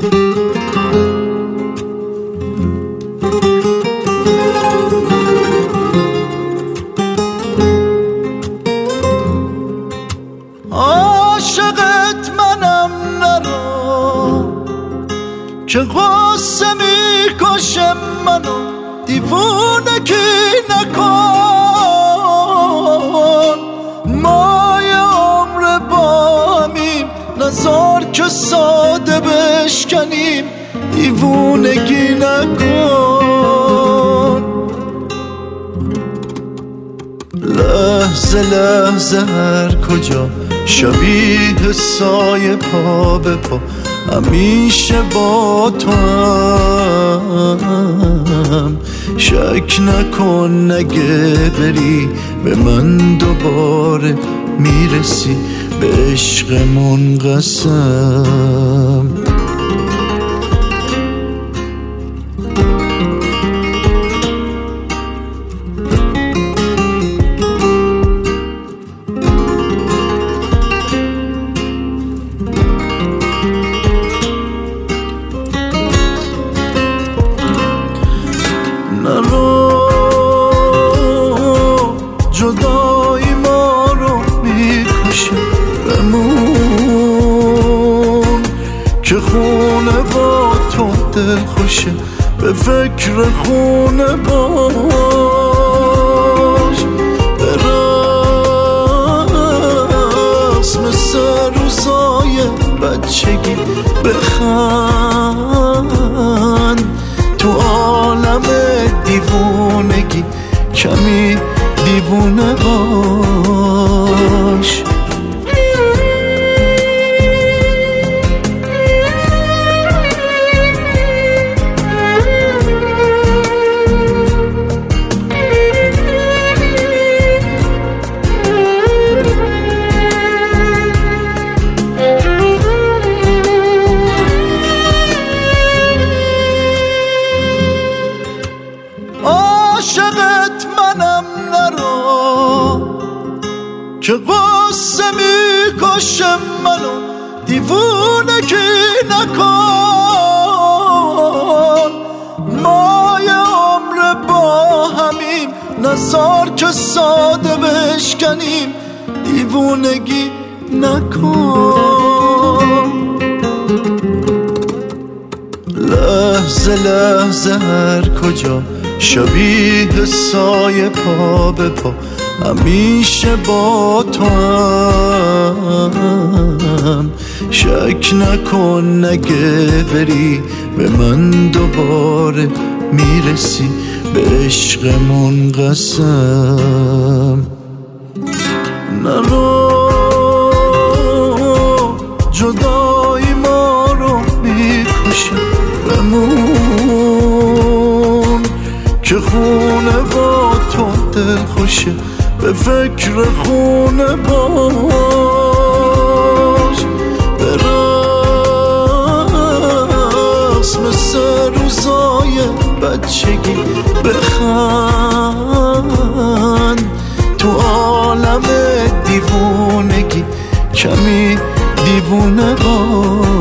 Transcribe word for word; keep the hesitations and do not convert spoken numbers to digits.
عاشقت منم نرو که غصه میکشه منو، دیوونگی نکن. مای عمر با همیم، نزار که ساده بشکنیم، دیوونگی نکن. لحظه لحظه هر کجا شبیه سایه پا به پا، همیشه با تو هم. شک نکن نگه بری به من دوباره میرسی، به عشقمون قسم. نرو جدایی ما رو میکشه، بمون که خونه با تو دل خوشه، به فکر خونه باش. به رسم سر روزای بچگی بخند، تو عالم دیوونگی کمی دیوونه باش. عاشقت منم نرو که غصه میکشه منو، دیوونگی نکن. مای عمر با همیم، نزار که ساده بشکنیم، دیوونگی نکن. لحظه لحظه هر کجا شبیه سایه پا به پا، همیشه با تو هم. شک نکن نگه بری به من دوباره میرسی، به عشقمون قسم. نرو جدایی ما رو میکشه، بمون که خونه با تو دل خوشه، به فکر خونه باش. به رسم سر روزای بچگی بخند، تو عالم دیوونگی کمی دیوونه باش.